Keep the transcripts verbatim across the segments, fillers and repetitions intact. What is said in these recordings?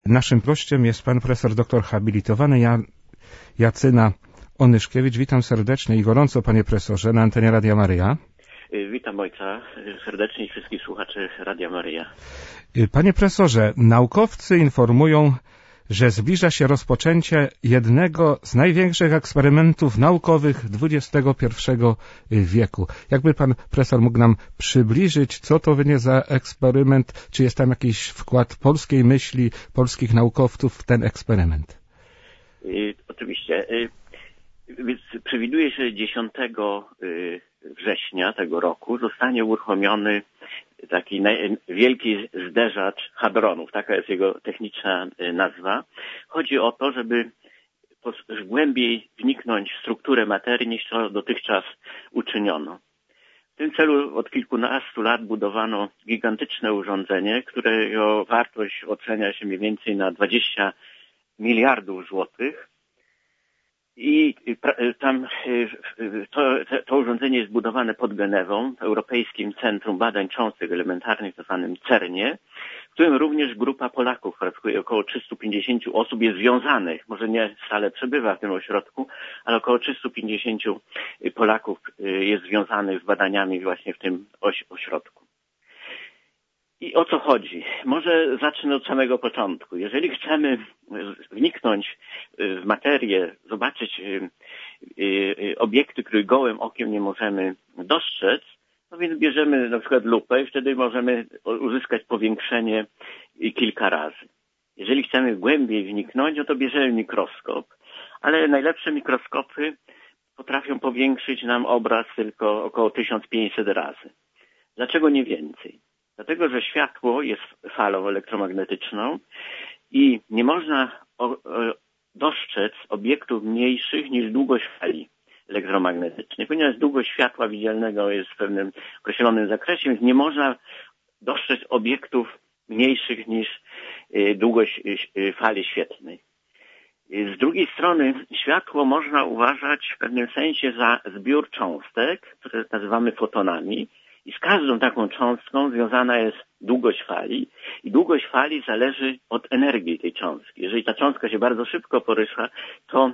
Naszym gościem jest pan profesor doktor habilitowany Jan, Jacyna Onyszkiewicz. Witam serdecznie i gorąco, panie profesorze, na antenie Radia Maryja. Witam ojca serdecznie i wszystkich słuchaczy Radia Maryja. Panie profesorze, naukowcy informują, że zbliża się rozpoczęcie jednego z największych eksperymentów naukowych dwudziestego pierwszego wieku. Jakby pan profesor mógł nam przybliżyć, co to będzie za eksperyment, czy jest tam jakiś wkład polskiej myśli, polskich naukowców w ten eksperyment? Y, oczywiście. Y, więc przewiduje się, że dziesiątego września tego roku zostanie uruchomiony taki wielki zderzacz hadronów. Taka jest jego techniczna nazwa. Chodzi o to, żeby głębiej wniknąć w strukturę materii, niż to dotychczas uczyniono. W tym celu od kilkunastu lat budowano gigantyczne urządzenie, którego wartość ocenia się mniej więcej na dwadzieścia miliardów złotych. I tam to, to urządzenie jest budowane pod Genewą, Europejskim Centrum Badań Cząstek Elementarnych, tak zwanym cernie, w którym również grupa Polaków pracuje. Około trzystu pięćdziesięciu osób jest związanych, może nie stale przebywa w tym ośrodku, ale około trzystu pięćdziesięciu Polaków jest związanych z badaniami właśnie w tym oś ośrodku. I o co chodzi? Może zacznę od samego początku. Jeżeli chcemy wniknąć w materię, zobaczyć obiekty, których gołym okiem nie możemy dostrzec, no więc bierzemy na przykład lupę i wtedy możemy uzyskać powiększenie kilka razy. Jeżeli chcemy głębiej wniknąć, no to bierzemy mikroskop, ale najlepsze mikroskopy potrafią powiększyć nam obraz tylko około tysiąc pięćset razy. Dlaczego nie więcej? Dlatego, że światło jest falą elektromagnetyczną i nie można dostrzec obiektów mniejszych niż długość fali elektromagnetycznej. Ponieważ długość światła widzialnego jest w pewnym określonym zakresie, więc nie można dostrzec obiektów mniejszych niż długość fali świetlnej. Z drugiej strony światło można uważać w pewnym sensie za zbiór cząstek, które nazywamy fotonami, i z każdą taką cząstką związana jest długość fali i długość fali zależy od energii tej cząstki. Jeżeli ta cząstka się bardzo szybko porusza, to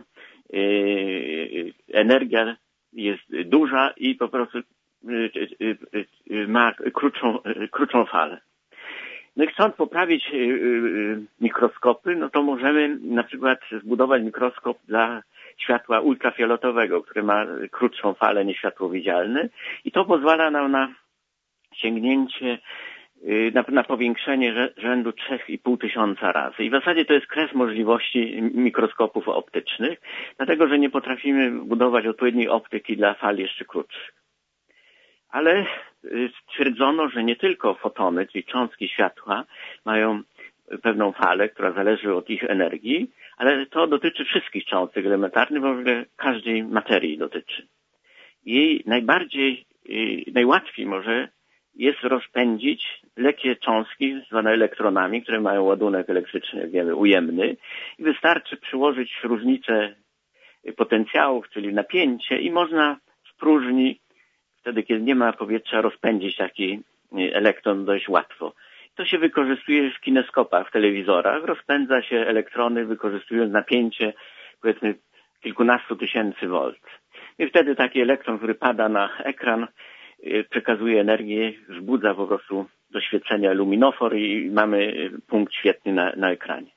yy, energia jest duża i po prostu yy, yy, ma krótszą, yy, krótszą falę. No i chcąc poprawić yy, yy, mikroskopy, no to możemy na przykład zbudować mikroskop dla światła ultrafioletowego, które ma krótszą falę niż światło widzialne i to pozwala nam na sięgnięcie, na, na powiększenie rzędu trzy i pół tysiąca razy. I w zasadzie to jest kres możliwości mikroskopów optycznych, dlatego że nie potrafimy budować odpowiedniej optyki dla fal jeszcze krótszych. Ale stwierdzono, że nie tylko fotony, czyli cząstki światła, mają pewną falę, która zależy od ich energii, ale to dotyczy wszystkich cząstek elementarnych, bo w ogóle każdej materii dotyczy. Jej najbardziej, najłatwiej może jest rozpędzić lekkie cząstki zwane elektronami, które mają ładunek elektryczny, jak wiemy, ujemny i wystarczy przyłożyć różnicę potencjałów, czyli napięcie i można w próżni, wtedy kiedy nie ma powietrza, rozpędzić taki elektron dość łatwo. To się wykorzystuje w kineskopach, w telewizorach. Rozpędza się elektrony, wykorzystując napięcie, powiedzmy, kilkunastu tysięcy volt. I wtedy taki elektron, który pada na ekran, przekazuje energię, wzbudza po prostu do świecenia luminofor i mamy punkt świetny na, na ekranie.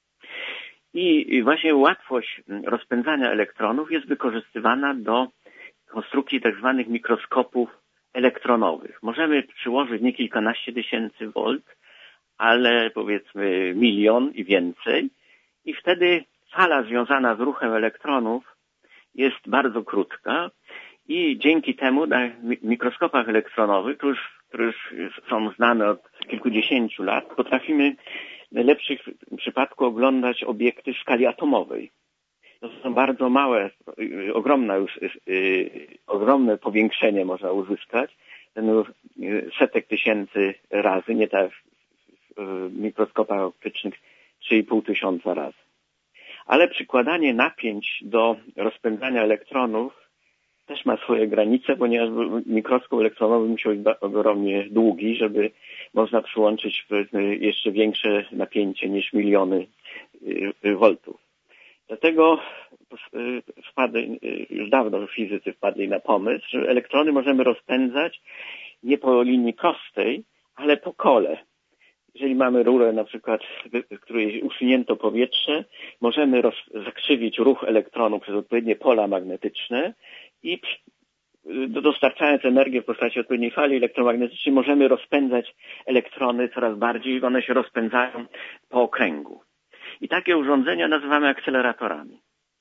I właśnie łatwość rozpędzania elektronów jest wykorzystywana do konstrukcji tak zwanych mikroskopów elektronowych. Możemy przyłożyć nie kilkanaście tysięcy volt, ale powiedzmy milion i więcej i wtedy fala związana z ruchem elektronów jest bardzo krótka i dzięki temu na mikroskopach elektronowych, które już, które już są znane od kilkudziesięciu lat, potrafimy w najlepszych przypadku oglądać obiekty w skali atomowej. To są bardzo małe, ogromne już, yy, ogromne powiększenie można uzyskać, ten setek tysięcy razy, nie tak w mikroskopach optycznych trzy i pół tysiąca razy. Ale przykładanie napięć do rozpędzania elektronów też ma swoje granice, ponieważ mikroskop elektronowy musi być ogromnie długi, żeby można przyłączyć jeszcze większe napięcie niż miliony voltów. Dlatego wpadli, już dawno fizycy wpadli na pomysł, że elektrony możemy rozpędzać nie po linii prostej, ale po kole. Jeżeli mamy rurę, na przykład, w której usunięto powietrze, możemy roz, zakrzywić ruch elektronu przez odpowiednie pola magnetyczne i dostarczając energię w postaci odpowiedniej fali elektromagnetycznej możemy rozpędzać elektrony coraz bardziej i one się rozpędzają po okręgu. I takie urządzenia nazywamy akceleratorami.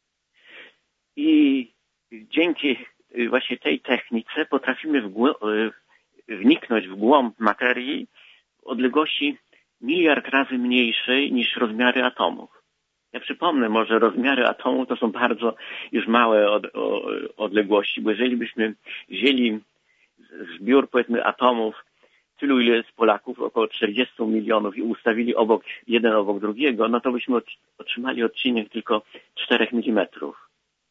I dzięki właśnie tej technice potrafimy w wniknąć w głąb materii w odległości miliard razy mniejszej niż rozmiary atomów. Ja przypomnę może, rozmiary atomu to są bardzo już małe od, o, odległości, bo jeżeli byśmy wzięli zbiór, powiedzmy, atomów, tylu ile jest Polaków, około czterdzieści milionów i ustawili obok, jeden obok drugiego, no to byśmy otrzymali odcinek tylko czterech milimetrów.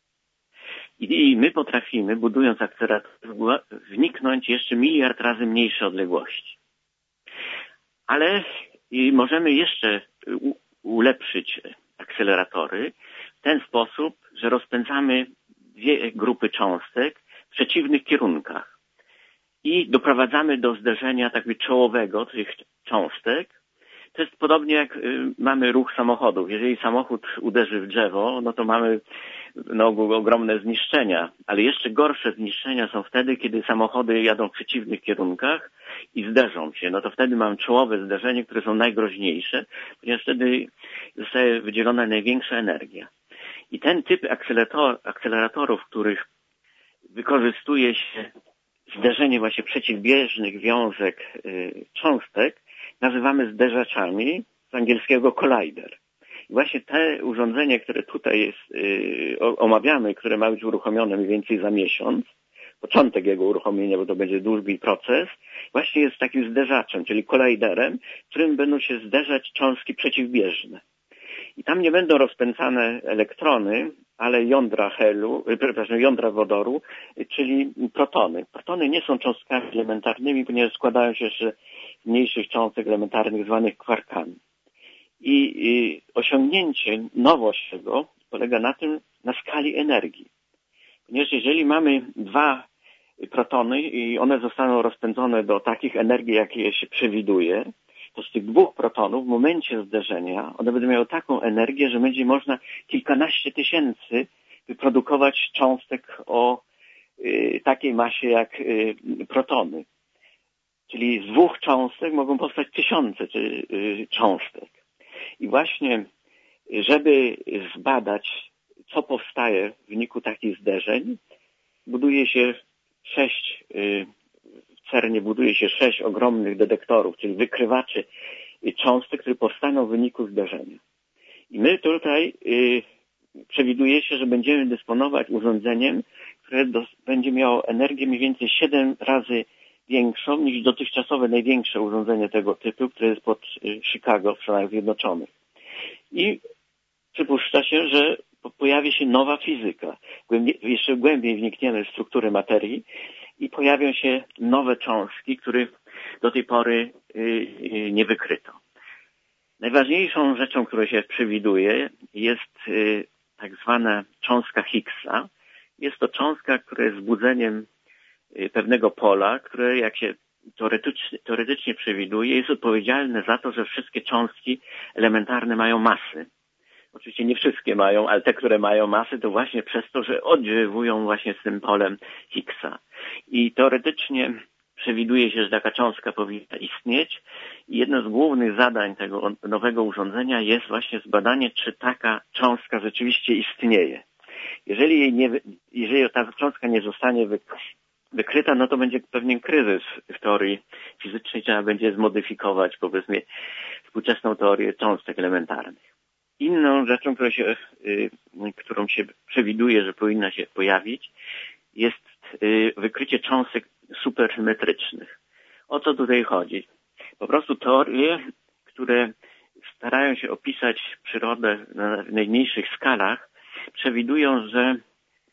I my potrafimy, budując akcelerator, wniknąć jeszcze miliard razy mniejsze odległości. Ale możemy jeszcze ulepszyć akceleratory w ten sposób, że rozpędzamy dwie grupy cząstek w przeciwnych kierunkach i doprowadzamy do zderzenia tak jakby czołowego tych cząstek. To jest podobnie jak mamy ruch samochodów. Jeżeli samochód uderzy w drzewo, no to mamy na ogół ogromne zniszczenia, ale jeszcze gorsze zniszczenia są wtedy, kiedy samochody jadą w przeciwnych kierunkach i zderzą się. No to wtedy mam czołowe zderzenie, które są najgroźniejsze, ponieważ wtedy zostaje wydzielona największa energia. I ten typ akcelerator, akceleratorów, w których wykorzystuje się zderzenie właśnie przeciwbieżnych wiązek y, cząstek, nazywamy zderzaczami, z angielskiego collider. I właśnie te urządzenie, które tutaj jest, yy, omawiamy, które ma być uruchomione mniej więcej za miesiąc, początek jego uruchomienia, bo to będzie długi proces, właśnie jest takim zderzaczem, czyli colliderem, w którym będą się zderzać cząstki przeciwbieżne. I tam nie będą rozpędzane elektrony, ale jądra helu, przepraszam, jądra wodoru, czyli protony. Protony nie są cząstkami elementarnymi, ponieważ składają się jeszcze z mniejszych cząstek elementarnych zwanych kwarkami. I, I osiągnięcie, nowość tego polega na tym, na skali energii. Ponieważ jeżeli mamy dwa protony i one zostaną rozpędzone do takich energii, jakie się przewiduje, to z tych dwóch protonów w momencie zderzenia one będą miały taką energię, że będzie można kilkanaście tysięcy wyprodukować cząstek o y, takiej masie jak y, protony. Czyli z dwóch cząstek mogą powstać tysiące y, y, cząstek. I właśnie, żeby zbadać, co powstaje w wyniku takich zderzeń, buduje się sześć, w CERNie buduje się sześć ogromnych detektorów, czyli wykrywaczy cząstek, które powstaną w wyniku zderzenia. I my tutaj przewiduje się, że będziemy dysponować urządzeniem, które będzie miało energię mniej więcej siedem razy większą niż dotychczasowe największe urządzenie tego typu, które jest pod Chicago w Stanach Zjednoczonych. I przypuszcza się, że pojawi się nowa fizyka. Jeszcze głębiej wnikniemy w strukturę materii i pojawią się nowe cząstki, których do tej pory nie wykryto. Najważniejszą rzeczą, którą się przewiduje, jest tak zwana cząstka Higgsa. Jest to cząstka, która jest wzbudzeniem pewnego pola, które, jak się teoretycznie, teoretycznie przewiduje, jest odpowiedzialne za to, że wszystkie cząstki elementarne mają masy. Oczywiście nie wszystkie mają, ale te, które mają masy, to właśnie przez to, że oddziałują właśnie z tym polem Higgsa. I teoretycznie przewiduje się, że taka cząstka powinna istnieć i jedno z głównych zadań tego nowego urządzenia jest właśnie zbadanie, czy taka cząstka rzeczywiście istnieje. Jeżeli, jej nie, jeżeli ta cząstka nie zostanie wy, wykryta, no to będzie pewien kryzys w teorii fizycznej, trzeba będzie zmodyfikować, powiedzmy, współczesną teorię cząstek elementarnych. Inną rzeczą, którą się, y, którą się przewiduje, że powinna się pojawić, jest y, wykrycie cząstek supersymetrycznych. O co tutaj chodzi? Po prostu teorie, które starają się opisać przyrodę na najmniejszych skalach, przewidują, że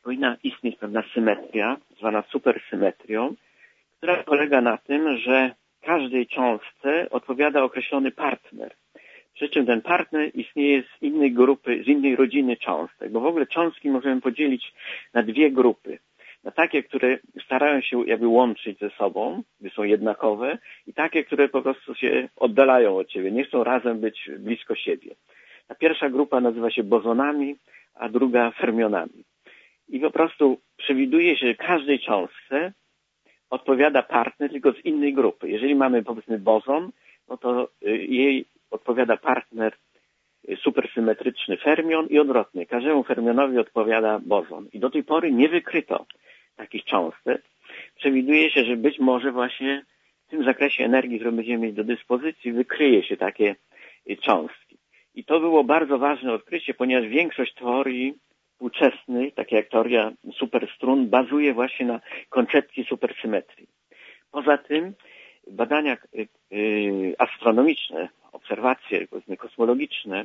powinna istnieć pewna symetria, zwana supersymetrią, która polega na tym, że każdej cząstce odpowiada określony partner. Przy czym ten partner istnieje z innej grupy, z innej rodziny cząstek, bo w ogóle cząstki możemy podzielić na dwie grupy. Na takie, które starają się jakby łączyć ze sobą, gdy są jednakowe, i takie, które po prostu się oddalają od siebie, nie chcą razem być blisko siebie. Ta pierwsza grupa nazywa się bozonami, a druga fermionami. I po prostu przewiduje się, że każdej cząstce odpowiada partner tylko z innej grupy. Jeżeli mamy, powiedzmy, bozon, no to jej odpowiada partner supersymetryczny fermion i odwrotnie. Każdemu fermionowi odpowiada bozon. I do tej pory nie wykryto takich cząstek. Przewiduje się, że być może właśnie w tym zakresie energii, którą będziemy mieć do dyspozycji, wykryje się takie cząstki. I to było bardzo ważne odkrycie, ponieważ większość teorii współczesnych, takie jak teoria superstrun, bazuje właśnie na koncepcji supersymetrii. Poza tym badania astronomiczne, obserwacje powiedzmy kosmologiczne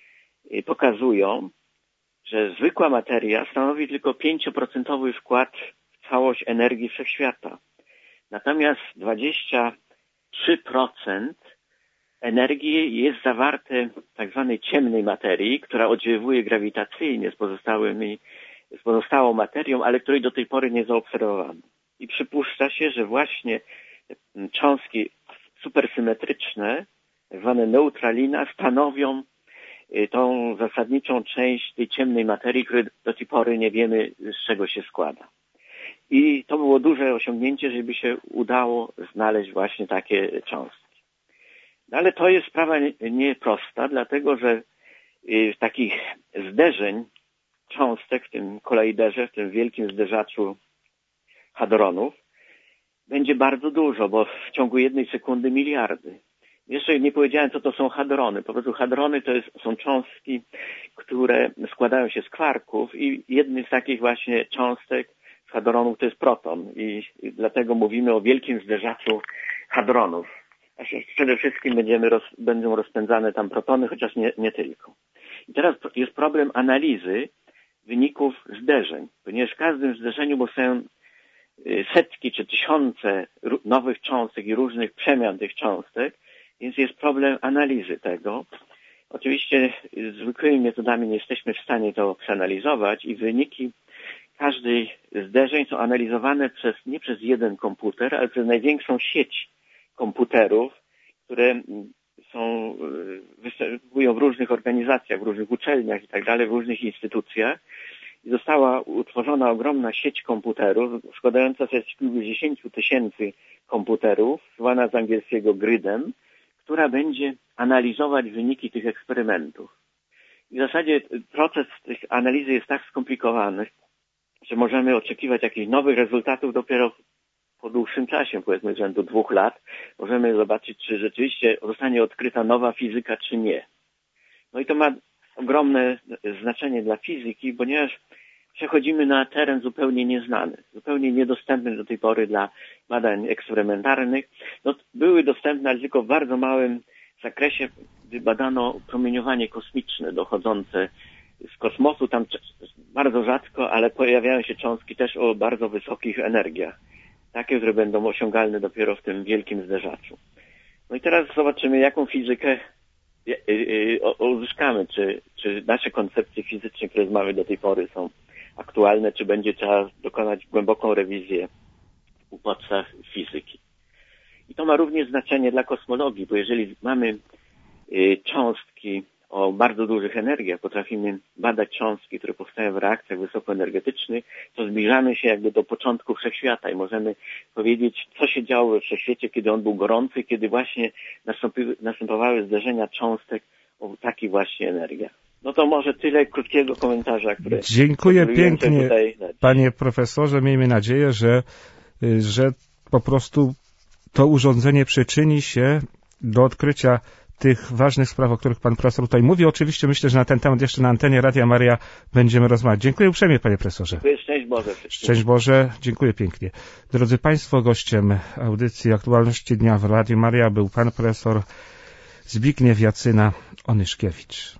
pokazują, że zwykła materia stanowi tylko pięcioprocentowy wkład w całość energii wszechświata. Natomiast dwadzieścia trzy procent energii jest zawarte w tak zwanej ciemnej materii, która oddziaływuje grawitacyjnie z pozostałymi, z pozostałą materią, ale której do tej pory nie zaobserwowano. I przypuszcza się, że właśnie cząstki supersymetryczne, tak zwane neutralina, stanowią tą zasadniczą część tej ciemnej materii, której do tej pory nie wiemy, z czego się składa. I to było duże osiągnięcie, żeby się udało znaleźć właśnie takie cząstki. No ale to jest sprawa nieprosta, dlatego że takich zderzeń cząstek w tym kolaiderze, w tym wielkim zderzaczu hadronów będzie bardzo dużo, bo w ciągu jednej sekundy miliardy. Jeszcze nie powiedziałem, co to są hadrony. Po prostu hadrony to jest, są cząstki, które składają się z kwarków i jednym z takich właśnie cząstek z hadronów to jest proton. I, i dlatego mówimy o wielkim zderzaczu hadronów. Przede wszystkim będziemy roz, będą rozpędzane tam protony, chociaż nie, nie tylko. I teraz jest problem analizy wyników zderzeń, ponieważ w każdym zderzeniu powstają setki czy tysiące nowych cząstek i różnych przemian tych cząstek, więc jest problem analizy tego. Oczywiście zwykłymi metodami nie jesteśmy w stanie to przeanalizować i wyniki każdej zderzeń są analizowane przez, nie przez jeden komputer, ale przez największą sieć komputerów, które są, występują w różnych organizacjach, w różnych uczelniach i tak dalej, w różnych instytucjach. I została utworzona ogromna sieć komputerów, składająca się z kilkudziesięciu tysięcy komputerów, zwana z angielskiego gridem, która będzie analizować wyniki tych eksperymentów. I w zasadzie proces tych analizy jest tak skomplikowany, że możemy oczekiwać jakichś nowych rezultatów dopiero po dłuższym czasie, powiedzmy rzędu dwóch lat. Możemy zobaczyć, czy rzeczywiście zostanie odkryta nowa fizyka, czy nie. No i to ma ogromne znaczenie dla fizyki, ponieważ przechodzimy na teren zupełnie nieznany, zupełnie niedostępny do tej pory dla badań eksperymentalnych. No, były dostępne, ale tylko w bardzo małym zakresie, gdy badano promieniowanie kosmiczne dochodzące z kosmosu. Tam bardzo rzadko, ale pojawiają się cząstki też o bardzo wysokich energiach. Takie, które będą osiągalne dopiero w tym wielkim zderzaczu. No i teraz zobaczymy, jaką fizykę uzyskamy, czy, czy nasze koncepcje fizyczne, które mamy do tej pory, są aktualne, czy będzie trzeba dokonać głęboką rewizję u podstaw fizyki. I to ma również znaczenie dla kosmologii, bo jeżeli mamy cząstki o bardzo dużych energiach, potrafimy badać cząstki, które powstają w reakcjach wysokoenergetycznych, to zbliżamy się jakby do początku wszechświata i możemy powiedzieć, co się działo we wszechświecie, kiedy on był gorący, kiedy właśnie następowały zderzenia cząstek o takich właśnie energiach. No to może tyle krótkiego komentarza, które... Dziękuję pięknie, tutaj... panie profesorze. Miejmy nadzieję, że, że po prostu to urządzenie przyczyni się do odkrycia tych ważnych spraw, o których pan profesor tutaj mówi. Oczywiście myślę, że na ten temat jeszcze na antenie Radia Maria będziemy rozmawiać. Dziękuję uprzejmie, panie profesorze. Szczęść Boże. Szczęść Boże. Dziękuję pięknie. Drodzy państwo, gościem audycji Aktualności Dnia w Radiu Maria był pan profesor Zbigniew Jacyna Onyszkiewicz.